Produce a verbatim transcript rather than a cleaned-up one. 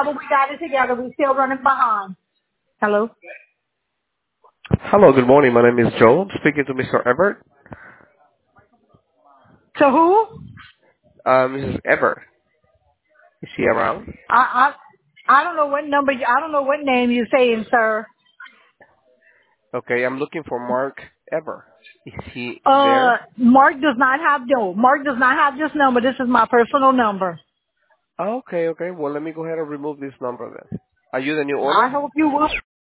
but we got it together. We still running behind. Hello? Hello, good morning. My name is Joe. I'm speaking to Mister Everett. To who? Uh, Missus Everett. Is she around? I, I, I don't know what number, you, I don't know what name you're saying, sir. Okay, I'm looking for Mark Everett. Is he Uh, there? Mark does not have, no, Mark does not have this number. This is my personal number. Oh, okay, okay. Well, let me go ahead and remove this number then. Are you the new I owner? hope you will.